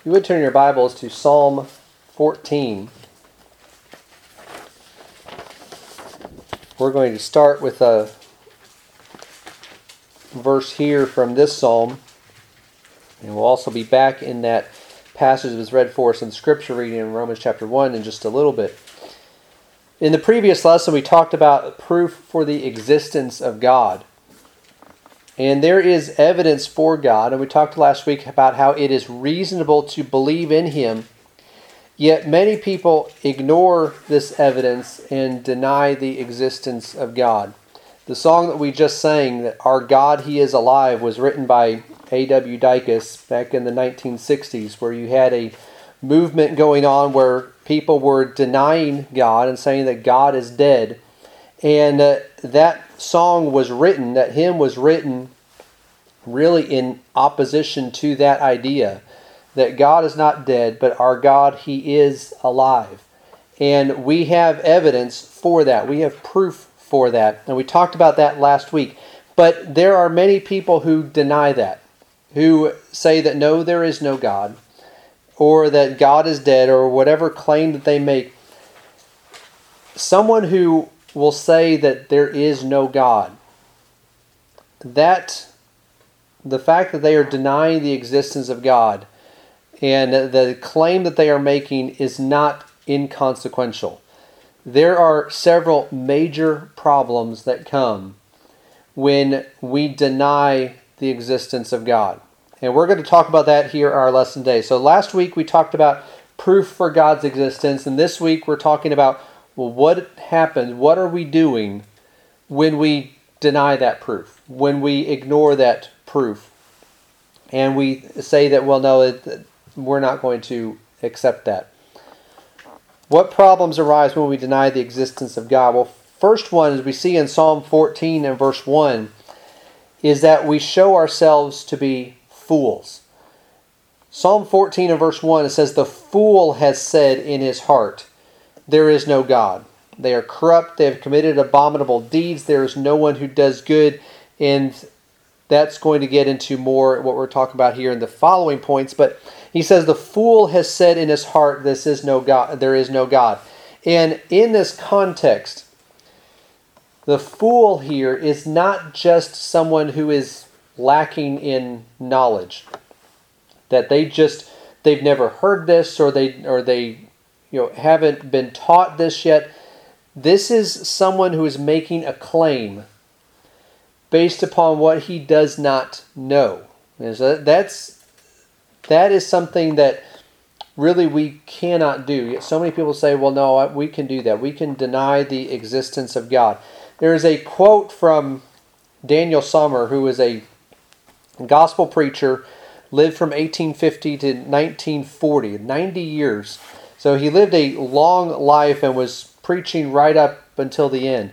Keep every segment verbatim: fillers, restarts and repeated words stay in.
You would turn your Bibles to Psalm fourteen. We're going to start with a verse here from this psalm, and we'll also be back in that passage that was read for us in the scripture reading in Romans chapter one in just a little bit. In the previous lesson, we talked about proof for the existence of God. And there is evidence for God, and we talked last week about how it is reasonable to believe in Him, yet many people ignore this evidence and deny the existence of God. The song that we just sang, that Our God, He is Alive, was written by A W Dicus back in the nineteen sixties, where you had a movement going on where people were denying God and saying that God is dead. And uh, that song was written, that hymn was written really in opposition to that idea that God is not dead, but our God, He is alive. And we have evidence for that. We have proof for that. And we talked about that last week. But there are many people who deny that, who say that no, there is no God, or that God is dead, or whatever claim that they make. Someone who will say that there is no God, that the fact that they are denying the existence of God and the claim that they are making is not inconsequential. There are several major problems that come when we deny the existence of God. And we're going to talk about that here in our lesson today. So last week we talked about proof for God's existence, and this week we're talking about, well, what happens, what are we doing when we deny that proof, when we ignore that proof, and we say that, well, no, it, we're not going to accept that. What problems arise when we deny the existence of God? Well, first one, as we see in Psalm fourteen and verse one, is that we show ourselves to be fools. Psalm fourteen and verse one, it says, "The fool has said in his heart, there is no God. They are corrupt, they have committed abominable deeds, there is no one who does good." And that's going to get into more what we're talking about here in the following points. But he says, the fool has said in his heart, this is no God, there is no God. And in this context, the fool here is not just someone who is lacking in knowledge, that they just they've never heard this, or they or they you know haven't been taught this yet. This is someone who is making a claim based upon what he does not know. And so that's that is something that really we cannot do. Yet so many people say, well, no, we can do that. We can deny the existence of God. There is a quote from Daniel Sommer, who is a gospel preacher, lived from eighteen fifty to nineteen forty, ninety years. So he lived a long life and was preaching right up until the end.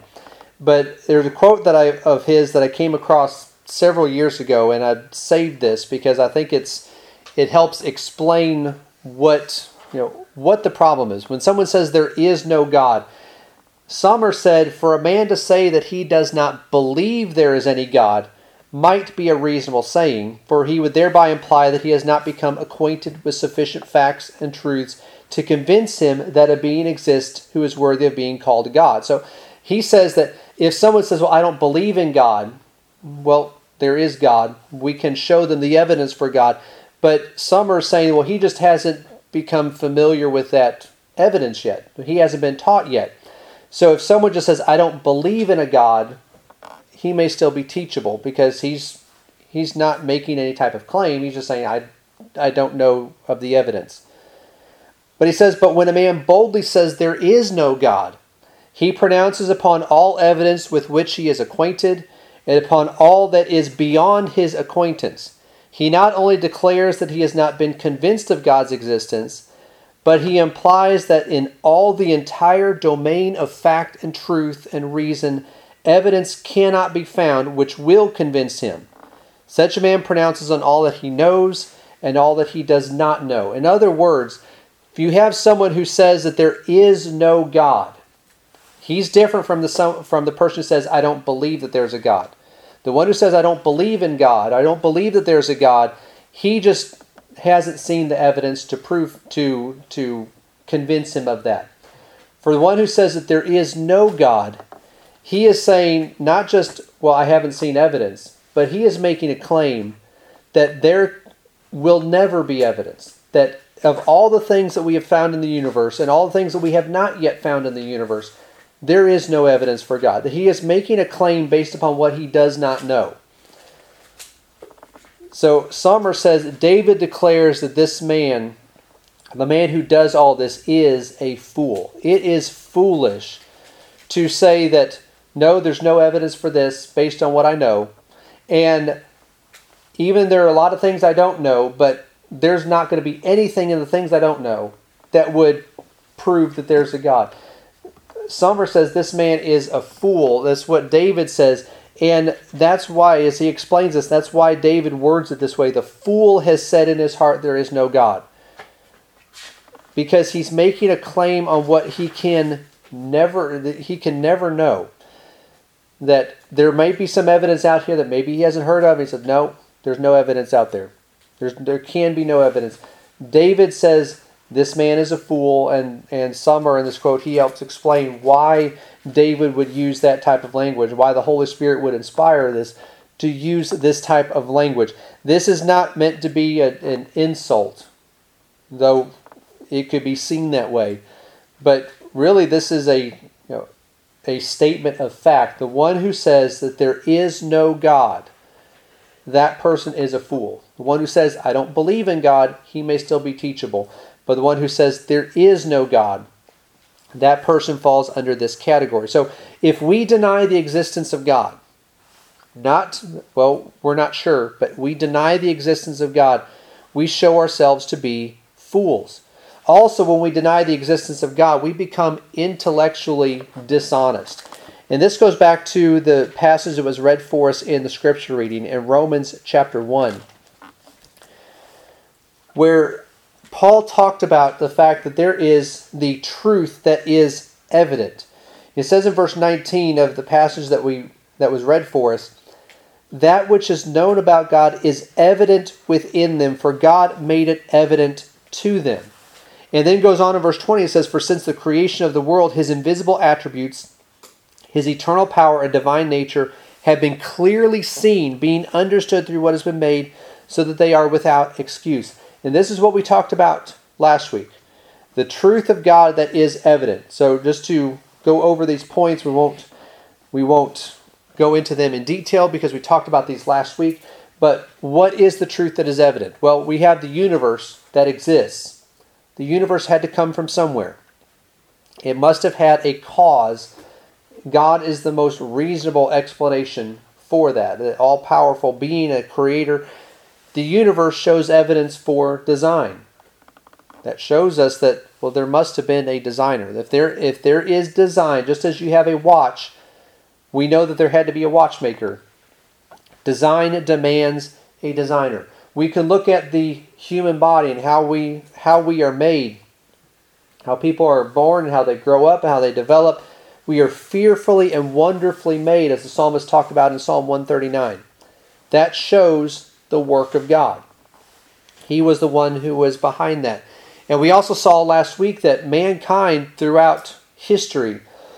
But there's a quote that I of his that I came across several years ago, and I saved this because I think it's it helps explain what you know what the problem is. When someone says there is no God, Sommer said, "For a man to say that he does not believe there is any God might be a reasonable saying, for he would thereby imply that he has not become acquainted with sufficient facts and truths to convince him that a being exists who is worthy of being called God." So he says that if someone says, well, I don't believe in God, well, there is God. We can show them the evidence for God. But some are saying, well, he just hasn't become familiar with that evidence yet. He hasn't been taught yet. So if someone just says, I don't believe in a God, he may still be teachable because he's he's not making any type of claim. He's just saying, I, I don't know of the evidence. But he says, but when a man boldly says there is no God, he pronounces upon all evidence with which he is acquainted, and upon all that is beyond his acquaintance. He not only declares that he has not been convinced of God's existence, but he implies that in all the entire domain of fact and truth and reason, evidence cannot be found which will convince him. Such a man pronounces on all that he knows and all that he does not know. In other words, if you have someone who says that there is no God, he's different from the from the person who says, I don't believe that there's a God. The one who says, I don't believe in God, I don't believe that there's a God, he just hasn't seen the evidence to prove to to convince him of that. For the one who says that there is no God, he is saying not just, well, I haven't seen evidence, but he is making a claim that there will never be evidence. That of all the things that we have found in the universe and all the things that we have not yet found in the universe, there is no evidence for God. That he is making a claim based upon what he does not know. So Sommer says that David declares that this man, the man who does all this, is a fool. It is foolish to say that, no, there's no evidence for this based on what I know. And even there are a lot of things I don't know, but there's not going to be anything in the things I don't know that would prove that there's a God. Sommer says this man is a fool. That's what David says. And that's why, as he explains this, that's why David words it this way. The fool has said in his heart, there is no God. Because he's making a claim on what he can never, that he can never know. That there may be some evidence out here that maybe he hasn't heard of. He said, no, there's no evidence out there. There's, there can be no evidence. David says this man is a fool, and, and Sommer in this quote, he helps explain why David would use that type of language, why the Holy Spirit would inspire this to use this type of language. This is not meant to be a, an insult, though it could be seen that way. But really this is a, you know, a statement of fact. The one who says that there is no God, that person is a fool. The one who says, I don't believe in God, he may still be teachable. But the one who says there is no God, that person falls under this category. So if we deny the existence of God, not, well, we're not sure, but we deny the existence of God, we show ourselves to be fools. Also, when we deny the existence of God, we become intellectually dishonest. And this goes back to the passage that was read for us in the scripture reading in Romans chapter one, where Paul talked about the fact that there is the truth that is evident. It says in verse nineteen of the passage that we that was read for us, that which is known about God is evident within them, for God made it evident to them. And then goes on in verse twenty, it says, for since the creation of the world, his invisible attributes, his eternal power and divine nature have been clearly seen, being understood through what has been made, so that they are without excuse. And this is what we talked about last week. The truth of God that is evident. So just to go over these points, we won't we won't go into them in detail because we talked about these last week. But what is the truth that is evident? Well, we have the universe that exists. The universe had to come from somewhere. It must have had a cause. God is the most reasonable explanation for that. The all-powerful being, a creator. The universe shows evidence for design. That shows us that, well, there must have been a designer. If there, if there is design, just as you have a watch, we know that there had to be a watchmaker. Design demands a designer. We can look at the human body and how we how we are made, how people are born and how they grow up and how they develop. We are fearfully and wonderfully made, as the psalmist talked about in Psalm one thirty-nine. That shows the work of God. He was the one who was behind that. And we also saw last week that mankind throughout history,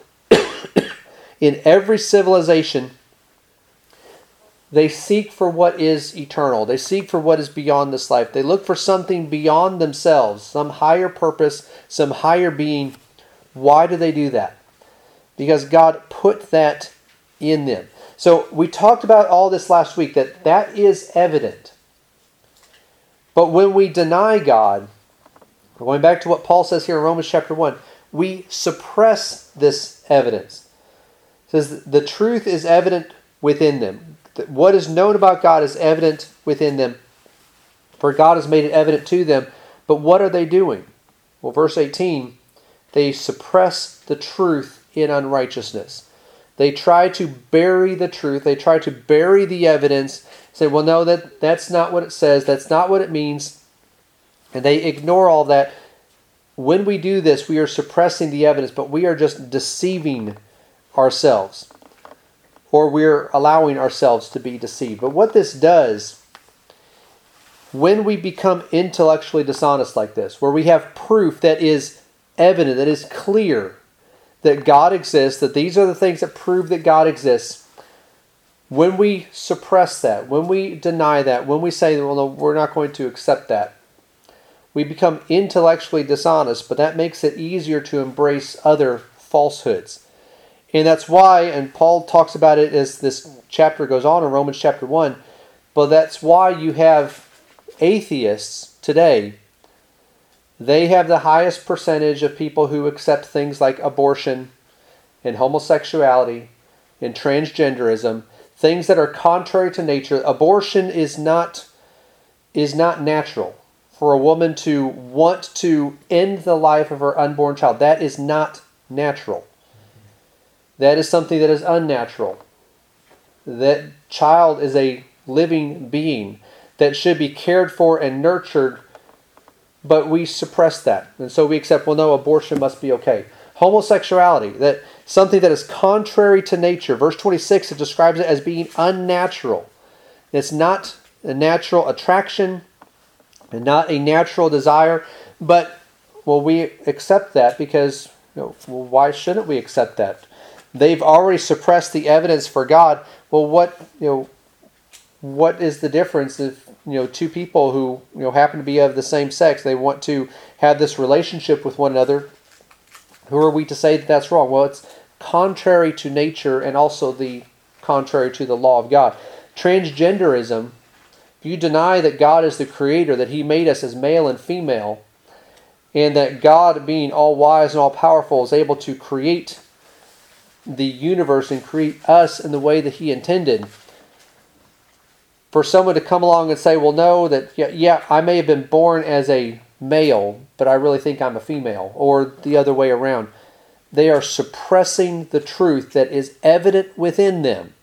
in every civilization, they seek for what is eternal. They seek for what is beyond this life. They look for something beyond themselves, some higher purpose, some higher being. Why do they do that? Because God put that in them. So we talked about all this last week, that that is evident. But when we deny God, going back to what Paul says here in Romans chapter one, we suppress this evidence. It says the truth is evident within them. What is known about God is evident within them. For God has made it evident to them. But what are they doing? Well, verse eighteen, they suppress the truth in unrighteousness. They try to bury the truth. They try to bury the evidence. Say, well, no, that, that's not what it says. That's not what it means. And they ignore all that. When we do this, we are suppressing the evidence, but we are just deceiving ourselves. Or we're allowing ourselves to be deceived. But what this does, when we become intellectually dishonest like this, where we have proof that is evident, that is clear, that God exists, that these are the things that prove that God exists, when we suppress that, when we deny that, when we say, well, no, we're not going to accept that, we become intellectually dishonest, but that makes it easier to embrace other falsehoods. And that's why, and Paul talks about it as this chapter goes on in Romans chapter one, but that's why you have atheists today. They have the highest percentage of people who accept things like abortion and homosexuality and transgenderism, things that are contrary to nature. Abortion is not, is not natural. For a woman to want to end the life of her unborn child, that is not natural. That is something that is unnatural. That child is a living being that should be cared for and nurtured, but we suppress that. And so we accept, well, no, abortion must be okay. Homosexuality, that something that is contrary to nature. Verse twenty-six, it describes it as being unnatural. It's not a natural attraction and not a natural desire, but, well, we accept that because, you know, well, why shouldn't we accept that? They've already suppressed the evidence for God. Well, what, you know, what is the difference if, you know, two people who, you know, happen to be of the same sex, they want to have this relationship with one another? Who are we to say that that's wrong? Well, it's contrary to nature and also the contrary to the law of God. Transgenderism, if you deny that God is the creator, that He made us as male and female, and that God, being all wise and all powerful, is able to create the universe and create us in the way that He intended, for someone to come along and say, well, no, that, yeah, yeah, I may have been born as a male, but I really think I'm a female, or the other way around. They are suppressing the truth that is evident within them.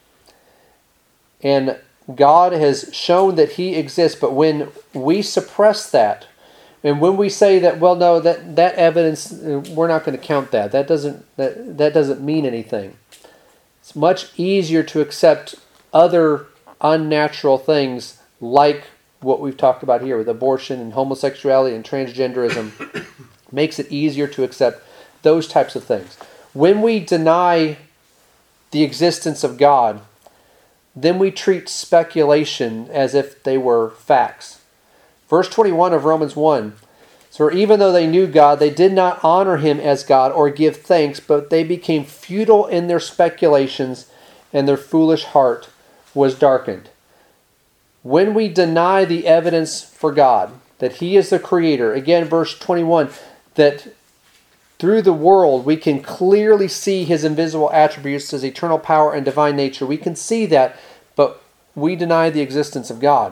And God has shown that He exists, but when we suppress that, and when we say that, well, no, that, that evidence, we're not going to count that. That doesn't, that, that doesn't mean anything. It's much easier to accept other unnatural things like what we've talked about here with abortion and homosexuality and transgenderism. Makes it easier to accept those types of things. When we deny the existence of God, then we treat speculation as if they were facts. Verse twenty-one of Romans one. So even though they knew God, they did not honor Him as God or give thanks, but they became futile in their speculations, and their foolish heart was darkened. When we deny the evidence for God, that He is the Creator, again, verse twenty-one, that through the world we can clearly see His invisible attributes, His eternal power and divine nature. We can see that, but we deny the existence of God.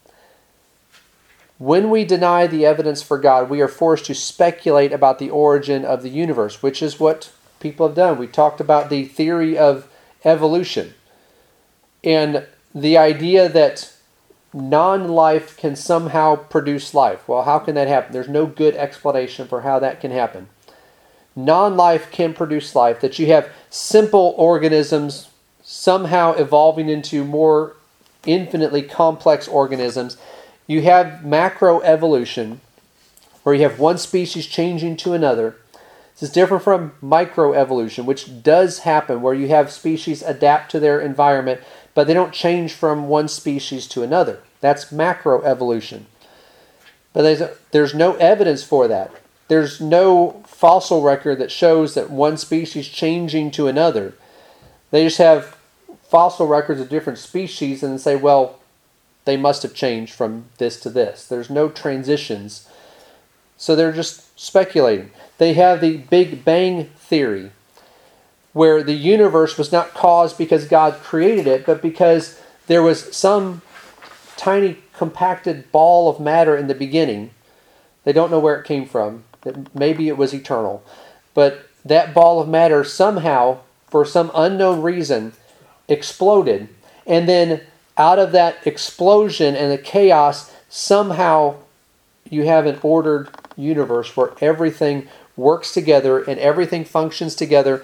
When we deny the evidence for God, we are forced to speculate about the origin of the universe, which is what people have done. We talked about the theory of evolution and the idea that non-life can somehow produce life. Well, how can that happen? There's no good explanation for how that can happen. Non-life can produce life, that you have simple organisms somehow evolving into more infinitely complex organisms. You have macroevolution, where you have one species changing to another. This is different from microevolution, which does happen, where you have species adapt to their environment, but they don't change from one species to another. That's macroevolution. But there's, there's no evidence for that. There's no fossil record that shows that one species changing to another. They just have fossil records of different species and say, well, they must have changed from this to this. There's no transitions. So they're just speculating. They have the Big Bang theory, where the universe was not caused because God created it, but because there was some tiny compacted ball of matter in the beginning. They don't know where it came from. Maybe it was eternal. But that ball of matter somehow, for some unknown reason, exploded. And then out of that explosion and the chaos, somehow you have an ordered universe where everything works together and everything functions together.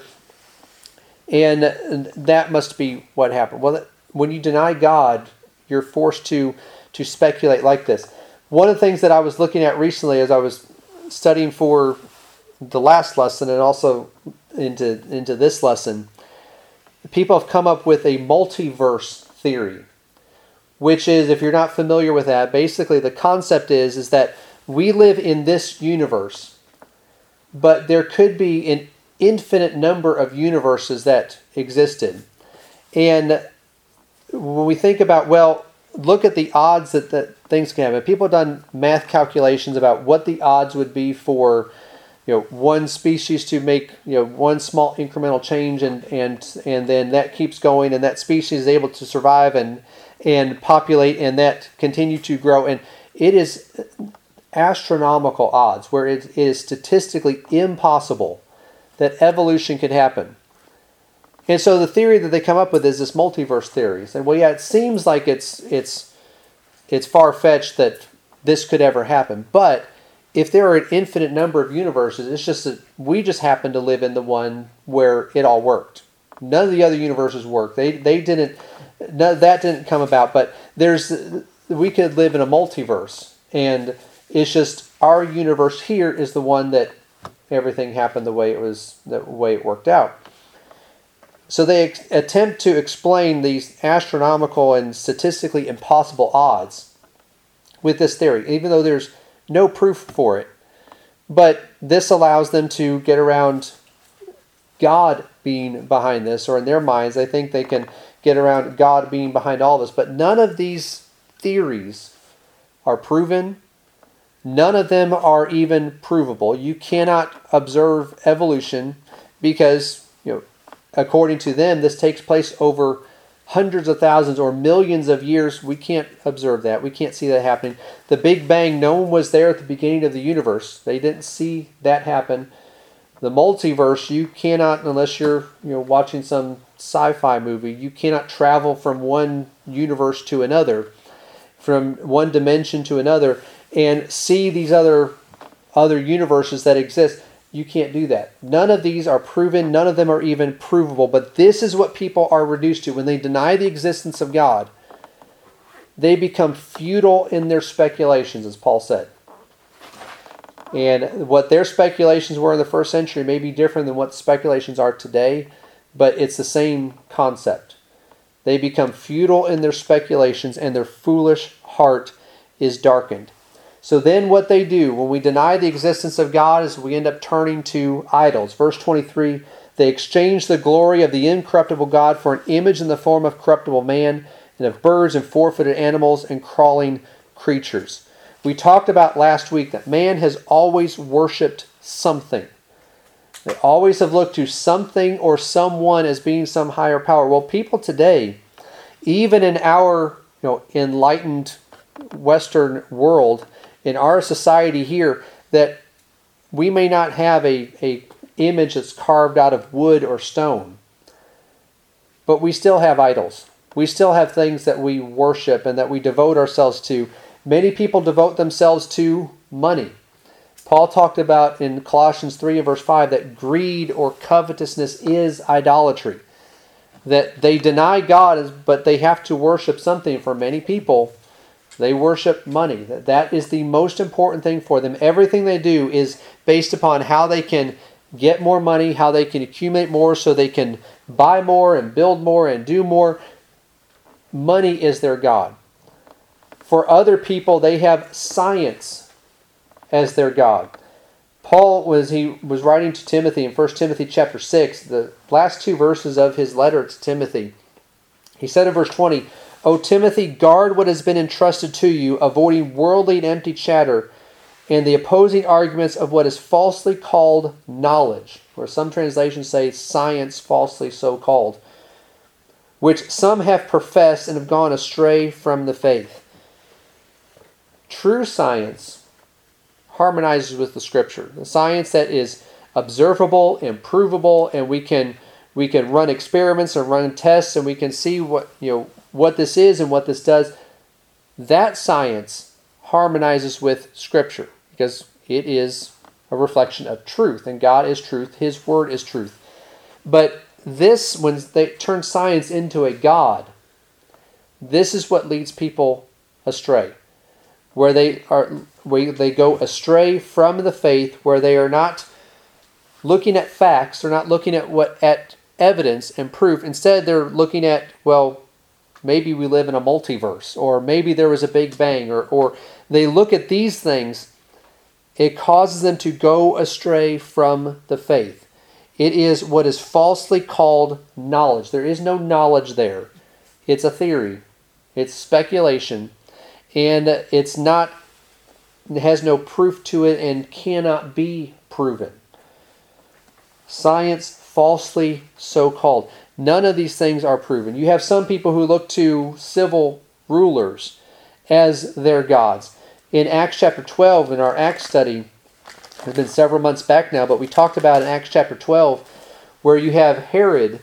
And that must be what happened. Well, when you deny God, you're forced to to speculate like this. One of the things that I was looking at recently as I was studying for the last lesson and also into, into this lesson, people have come up with a multiverse theory, which is, if you're not familiar with that, basically the concept is, is that we live in this universe, but there could be an infinite number of universes that existed. And when we think about, well, look at the odds that, that things can happen. People have done math calculations about what the odds would be for, you know, one species to make, you know, one small incremental change, and and and then that keeps going, and that species is able to survive and and populate, and that continue to grow. And it is astronomical odds, where it, it is statistically impossible that evolution could happen. And so the theory that they come up with is this multiverse theory. And well, yeah, it seems like it's it's it's far-fetched that this could ever happen. But if there are an infinite number of universes, it's just that we just happen to live in the one where it all worked. None of the other universes worked. They they didn't. No, that didn't come about. But there's we could live in a multiverse, and it's just our universe here is the one that everything happened the way it was, the way it worked out. So they ex- attempt to explain these astronomical and statistically impossible odds with this theory, even though there's no proof for it. But this allows them to get around God being behind this, or in their minds, they think they can get around God being behind all this. But none of these theories are proven. None of them are even provable. You cannot observe evolution because, you know, according to them, this takes place over hundreds of thousands or millions of years. We can't observe that. We can't see that happening. The Big Bang, no one was there at the beginning of the universe. They didn't see that happen. The multiverse, you cannot, unless you're, you know, watching some sci-fi movie, you cannot travel from one universe to another, from one dimension to another, and see these other other universes that exist. You can't do that. None of these are proven. None of them are even provable. But this is what people are reduced to. When they deny the existence of God, they become futile in their speculations, as Paul said. And what their speculations were in the first century may be different than what speculations are today, but it's the same concept. They become futile in their speculations, and their foolish heart is darkened. So then what they do when we deny the existence of God is we end up turning to idols. Verse twenty-three, they exchange the glory of the incorruptible God for an image in the form of corruptible man, and of birds and four-footed animals and crawling creatures. We talked about last week that man has always worshipped something. They always have looked to something or someone as being some higher power. Well, people today, even in our, you know, enlightened Western world, in our society here, that we may not have a, a image that's carved out of wood or stone, but we still have idols. We still have things that we worship and that we devote ourselves to. Many people devote themselves to money. Paul talked about in Colossians three and verse five that greed or covetousness is idolatry. That they deny God, but they have to worship something. For many people, they worship money. That that is the most important thing for them. Everything they do is based upon how they can get more money, how they can accumulate more so they can buy more and build more and do more. Money is their God. For other people, they have science as their God. Paul, was he was writing to Timothy in First Timothy chapter six, the last two verses of his letter to Timothy, he said in verse twenty, O Timothy, guard what has been entrusted to you, avoiding worldly and empty chatter and the opposing arguments of what is falsely called knowledge, or some translations say science falsely so called, which some have professed and have gone astray from the faith. True science harmonizes with the Scripture. The science that is observable and provable, and we can we can run experiments and run tests, and we can see what you know what this is and what this does. That science harmonizes with Scripture because it is a reflection of truth, and God is truth. His Word is truth. But this, when they turn science into a God, this is what leads people astray. Where they are, where they go astray from the faith, where they are not looking at facts, they're not looking at what at evidence and proof. Instead, they're looking at, well, maybe we live in a multiverse, or maybe there was a Big Bang, or, or they look at these things. It causes them to go astray from the faith. It is what is falsely called knowledge. There is no knowledge there. It's a theory. It's speculation. And it's not, it has no proof to it and cannot be proven. Science, falsely so called. None of these things are proven. You have some people who look to civil rulers as their gods. In Acts chapter twelve, in our Acts study, it's been several months back now, but we talked about in Acts chapter twelve, where you have Herod,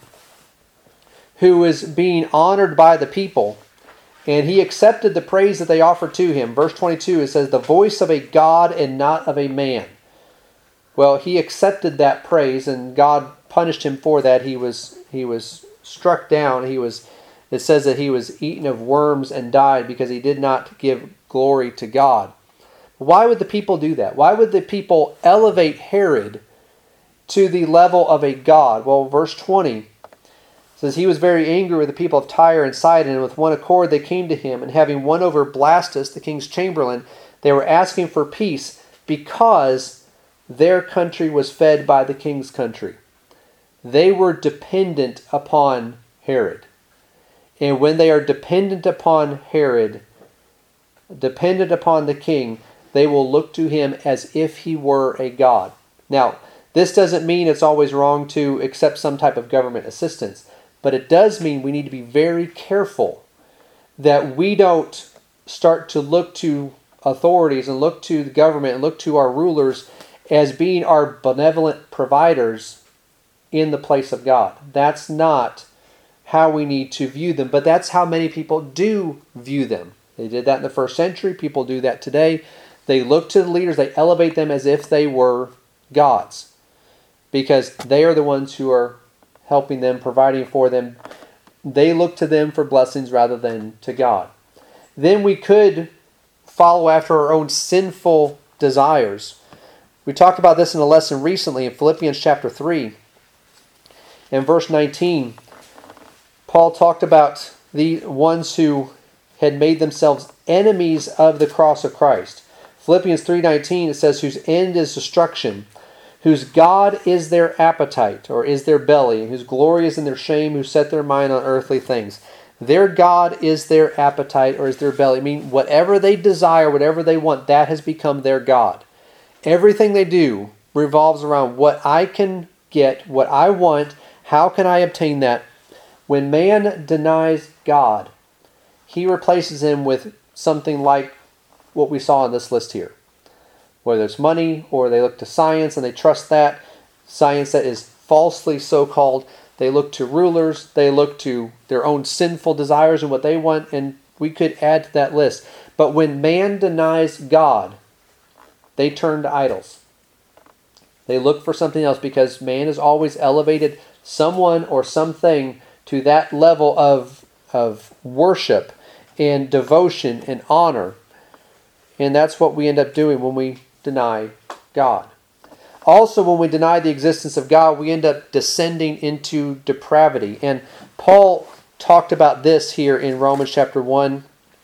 who is being honored by the people, and he accepted the praise that they offered to him. Verse twenty-two, it says, the voice of a God and not of a man. Well, he accepted that praise, and God punished him for that. He was he was struck down. He was. It says that he was eaten of worms and died because he did not give glory to God. Why would the people do that? Why would the people elevate Herod to the level of a god? Well, verse twenty says, he was very angry with the people of Tyre and Sidon, and with one accord they came to him, and having won over Blastus, the king's chamberlain, they were asking for peace because their country was fed by the king's country. They were dependent upon Herod. And when they are dependent upon Herod, dependent upon the king, they will look to him as if he were a god. Now, this doesn't mean it's always wrong to accept some type of government assistance, but it does mean we need to be very careful that we don't start to look to authorities and look to the government and look to our rulers as being our benevolent providers in the place of God. That's not how we need to view them, but that's how many people do view them. They did that in the first century. People do that today. They look to the leaders, they elevate them as if they were gods, because they are the ones who are helping them, providing for them. They look to them for blessings rather than to God. Then we could follow after our own sinful desires. We talked about this in a lesson recently in Philippians chapter three. In verse nineteen, Paul talked about the ones who had made themselves enemies of the cross of Christ. Philippians three nineteen, it says, whose end is destruction, whose God is their appetite, or is their belly, whose glory is in their shame, who set their mind on earthly things. Their God is their appetite, or is their belly. I mean, whatever they desire, whatever they want, that has become their God. Everything they do revolves around what I can get, what I want, how can I obtain that. When man denies God, he replaces him with something like what we saw in this list here. Whether it's money, or they look to science and they trust that. Science that is falsely so-called. They look to rulers, they look to their own sinful desires and what they want, and we could add to that list. But when man denies God, they turn to idols. They look for something else, because man has always elevated someone or something to that level of, of worship and devotion and honor. And that's what we end up doing when we deny God. Also, when we deny the existence of God, we end up descending into depravity. And Paul talked about this here in Romans chapter one,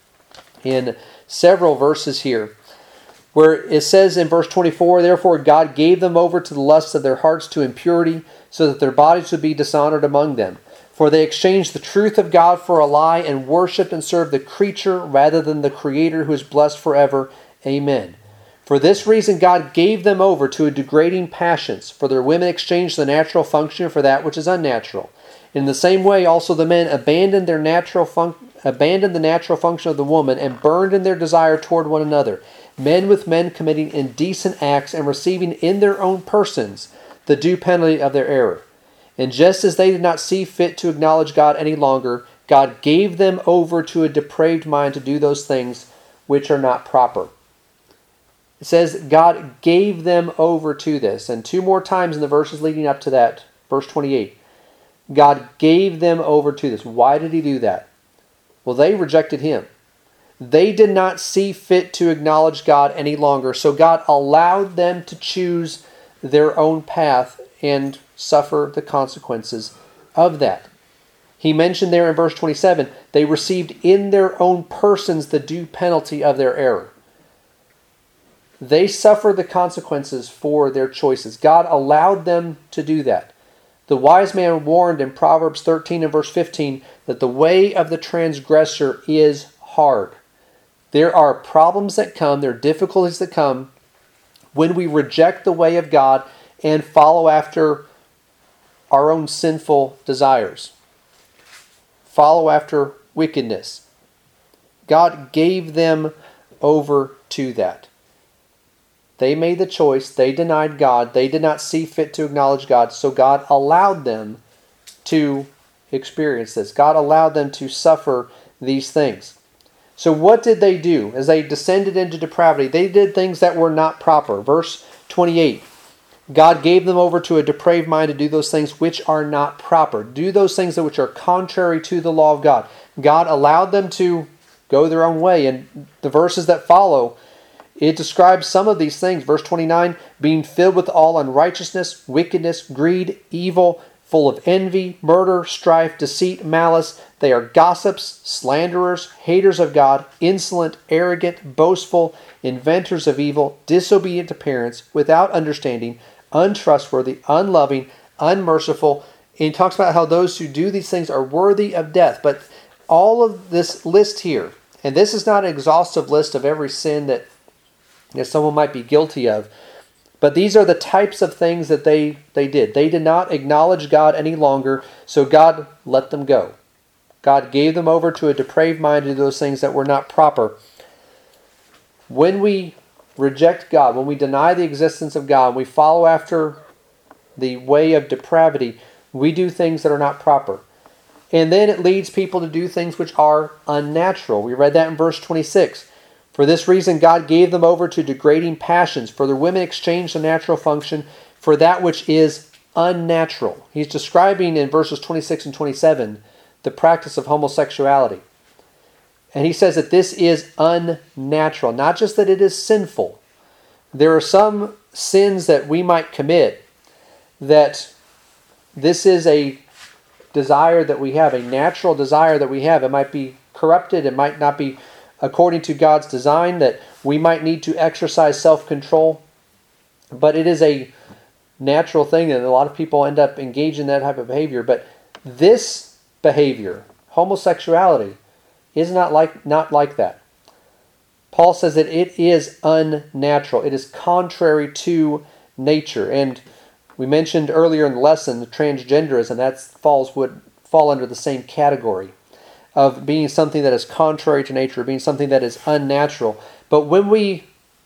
in several verses here, where it says in verse twenty-four, therefore God gave them over to the lusts of their hearts to impurity, so that their bodies would be dishonored among them. For they exchanged the truth of God for a lie, and worshipped and served the creature rather than the Creator, who is blessed forever. Amen. For this reason God gave them over to a degrading passions, for their women exchanged the natural function for that which is unnatural. In the same way also the men abandoned their natural fun- abandoned the natural function of the woman, and burned in their desire toward one another, men with men committing indecent acts, and receiving in their own persons the due penalty of their error. And just as they did not see fit to acknowledge God any longer, God gave them over to a depraved mind to do those things which are not proper. It says God gave them over to this. And two more times in the verses leading up to that, verse twenty-eight, God gave them over to this. Why did he do that? Well, they rejected him. They did not see fit to acknowledge God any longer, so God allowed them to choose their own path and suffer the consequences of that. He mentioned there in verse twenty-seven, they received in their own persons the due penalty of their error. They suffered the consequences for their choices. God allowed them to do that. The wise man warned in Proverbs thirteen and verse fifteen that the way of the transgressor is hard. There are problems that come, there are difficulties that come when we reject the way of God and follow after our own sinful desires. Follow after wickedness. God gave them over to that. They made the choice. They denied God. They did not see fit to acknowledge God. So God allowed them to experience this. God allowed them to suffer these things. So what did they do as they descended into depravity? They did things that were not proper. Verse twenty-eight. God gave them over to a depraved mind to do those things which are not proper. Do those things which are contrary to the law of God. God allowed them to go their own way. And the verses that follow, it describes some of these things. Verse twenty-nine, being filled with all unrighteousness, wickedness, greed, evil, full of envy, murder, strife, deceit, malice. They are gossips, slanderers, haters of God, insolent, arrogant, boastful, inventors of evil, disobedient to parents, without understanding, untrustworthy, unloving, unmerciful. And he talks about how those who do these things are worthy of death. But all of this list here, and this is not an exhaustive list of every sin that you know, someone might be guilty of, but these are the types of things that they, they did. They did not acknowledge God any longer, so God let them go. God gave them over to a depraved mind to do those things that were not proper. When we reject God, when we deny the existence of God, we follow after the way of depravity, we do things that are not proper. And then it leads people to do things which are unnatural. We read that in verse twenty-six. For this reason God gave them over to degrading passions, for the women exchanged the natural function for that which is unnatural. He's describing in verses twenty-six and twenty-seven the practice of homosexuality. And he says that this is unnatural, not just that it is sinful. There are some sins that we might commit that this is a desire that we have, a natural desire that we have. It might be corrupted, it might not be according to God's design, that we might need to exercise self-control. But it is a natural thing, and a lot of people end up engaging in that type of behavior. But this behavior, homosexuality, is not like not like that. Paul says that it is unnatural. It is contrary to nature. And we mentioned earlier in the lesson the transgenderism, that falls would fall under the same category of being something that is contrary to nature, being something that is unnatural. But when we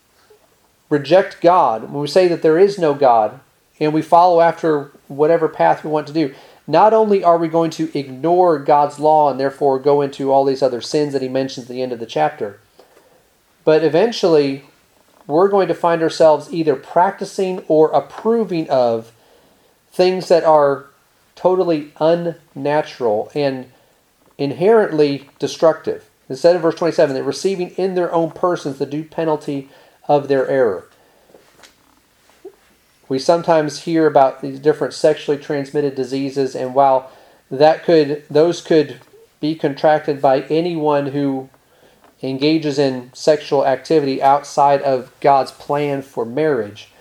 reject God, when we say that there is no God, and we follow after whatever path we want to do, not only are we going to ignore God's law and therefore go into all these other sins that he mentions at the end of the chapter, but eventually we're going to find ourselves either practicing or approving of things that are totally unnatural and inherently destructive. It said in verse twenty-seven, they're receiving in their own persons the due penalty of their error. We sometimes hear about these different sexually transmitted diseases, and while that could, those could be contracted by anyone who engages in sexual activity outside of God's plan for marriage,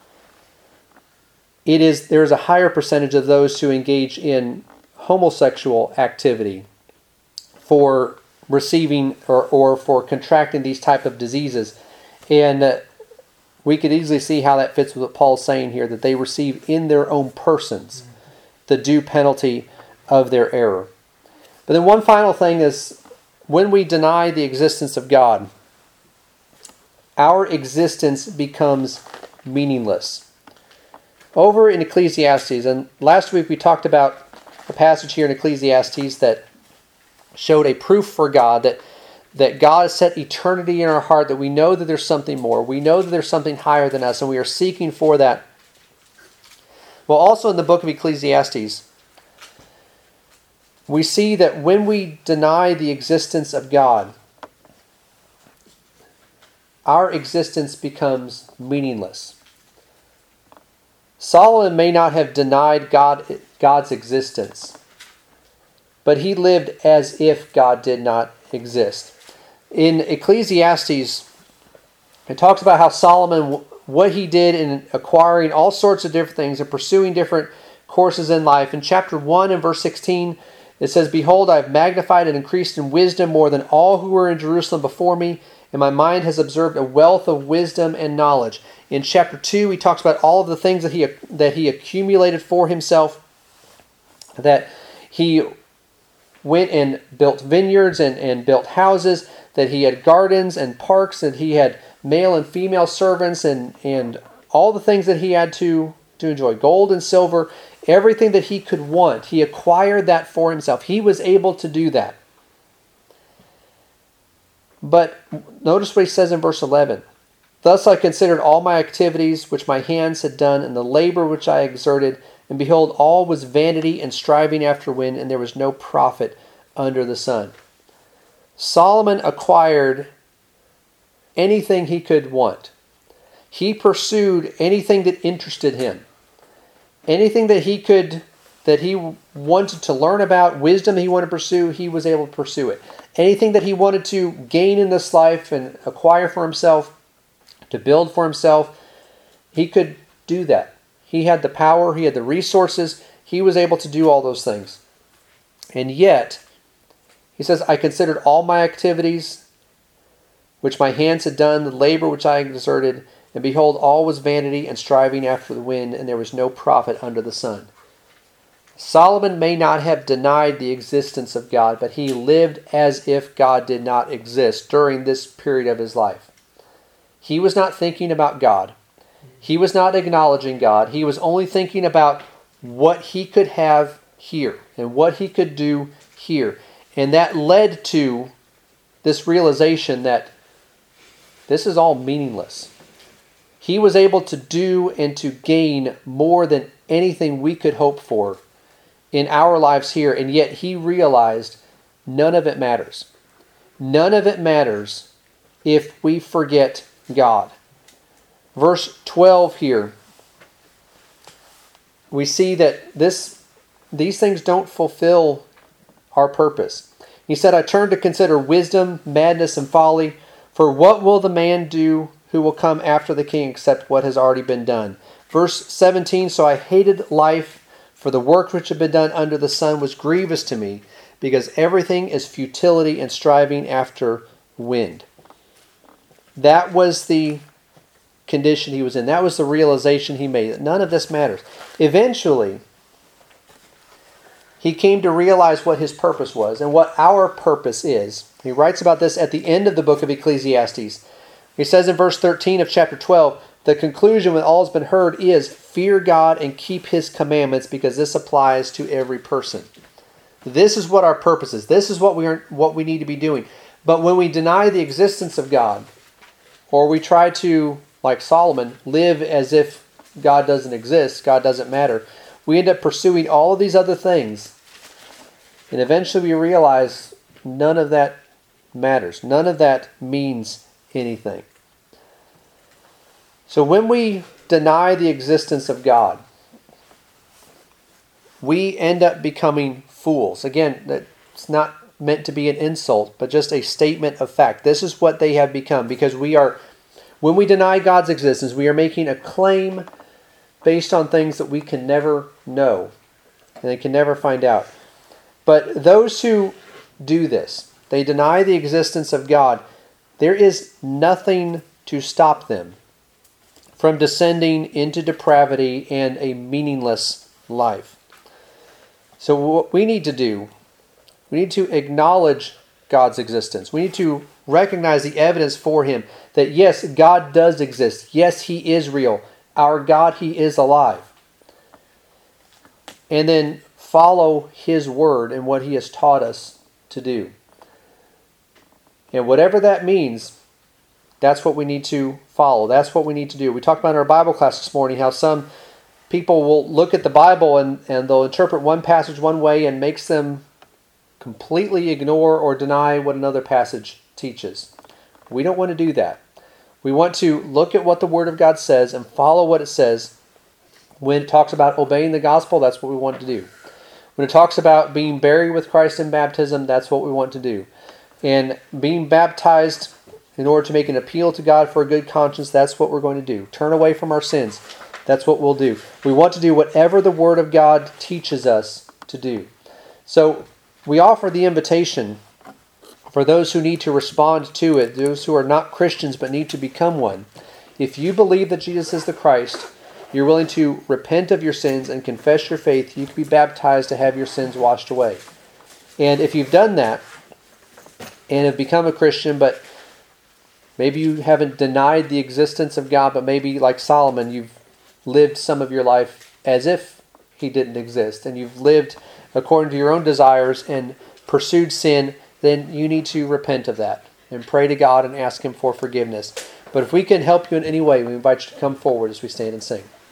it is there is a higher percentage of those who engage in homosexual activity for receiving or, or for contracting these type of diseases. And uh, we could easily see how that fits with what Paul's saying here, that they receive in their own persons the due penalty of their error. But then one final thing is, when we deny the existence of God, our existence becomes meaningless. Over in Ecclesiastes, and last week we talked about a passage here in Ecclesiastes that showed a proof for God, that that God has set eternity in our heart, that we know that there's something more. We know that there's something higher than us, and we are seeking for that. Well, also in the book of Ecclesiastes, we see that when we deny the existence of God, our existence becomes meaningless. Solomon may not have denied God, God's existence, but he lived as if God did not exist. In Ecclesiastes, it talks about how Solomon, what he did in acquiring all sorts of different things and pursuing different courses in life. In chapter one and verse sixteen, it says, "Behold, I have magnified and increased in wisdom more than all who were in Jerusalem before me, and my mind has observed a wealth of wisdom and knowledge." In chapter two, he talks about all of the things that he that he accumulated for himself, that he went and built vineyards and, and built houses, that he had gardens and parks, that he had male and female servants, and, and all the things that he had to, to enjoy, gold and silver, everything that he could want. He acquired that for himself. He was able to do that. But notice what he says in verse eleven. "Thus I considered all my activities which my hands had done, and the labor which I exerted, and behold, all was vanity and striving after wind, and there was no profit under the sun." Solomon acquired anything he could want. He pursued anything that interested him. Anything that he could, that he wanted to learn about, wisdom that he wanted to pursue, he was able to pursue it. Anything that he wanted to gain in this life and acquire for himself, to build for himself, he could do that. He had the power, he had the resources, he was able to do all those things. And yet, he says, "I considered all my activities which my hands had done, the labor which I exerted, and behold, all was vanity and striving after the wind, and there was no profit under the sun." Solomon may not have denied the existence of God, but he lived as if God did not exist during this period of his life. He was not thinking about God. He was not acknowledging God. He was only thinking about what he could have here and what he could do here. And that led to this realization that this is all meaningless. He was able to do and to gain more than anything we could hope for in our lives here, and yet he realized none of it matters. None of it matters if we forget God. Verse twelve here, we see that this these things don't fulfill our purpose. He said, "I turned to consider wisdom, madness, and folly. For what will the man do who will come after the king except what has already been done?" Verse seventeen, "So I hated life, for the work which had been done under the sun was grievous to me, because everything is futility and striving after wind." That was the condition he was in. That was the realization he made, that none of this matters. Eventually, he came to realize what his purpose was and what our purpose is. He writes about this at the end of the book of Ecclesiastes. He says in verse thirteen of chapter twelve, "The conclusion when all has been heard is, fear God and keep his commandments, because this applies to every person." This is what our purpose is. This is what we are, what we need to be doing. But when we deny the existence of God, or we try to, like Solomon, live as if God doesn't exist, God doesn't matter, we end up pursuing all of these other things. And eventually we realize none of that matters. None of that means anything. So when we deny the existence of God, we end up becoming fools. Again, it's not meant to be an insult, but just a statement of fact. This is what they have become, because we are, when we deny God's existence, we are making a claim based on things that we can never know and they can never find out. But those who do this, they deny the existence of God, there is nothing to stop them from descending into depravity and a meaningless life. So what we need to do, we need to acknowledge God's existence. We need to recognize the evidence for Him that yes, God does exist. Yes, He is real. Our God, He is alive. And then follow His word and what He has taught us to do. And whatever that means, that's what we need to follow. That's what we need to do. We talked about in our Bible class this morning how some people will look at the Bible and, and they'll interpret one passage one way and makes them completely ignore or deny what another passage teaches. We don't want to do that. We want to look at what the Word of God says and follow what it says. When it talks about obeying the gospel, that's what we want to do. When it talks about being buried with Christ in baptism, that's what we want to do. And being baptized in order to make an appeal to God for a good conscience, that's what we're going to do. Turn away from our sins. That's what we'll do. We want to do whatever the Word of God teaches us to do. So we offer the invitation for those who need to respond to it, those who are not Christians but need to become one. If you believe that Jesus is the Christ, you're willing to repent of your sins and confess your faith, you can be baptized to have your sins washed away. And if you've done that and have become a Christian, but maybe you haven't denied the existence of God, but maybe like Solomon, you've lived some of your life as if He didn't exist, and you've lived according to your own desires and pursued sin, then you need to repent of that and pray to God and ask Him for forgiveness. But if we can help you in any way, we invite you to come forward as we stand and sing.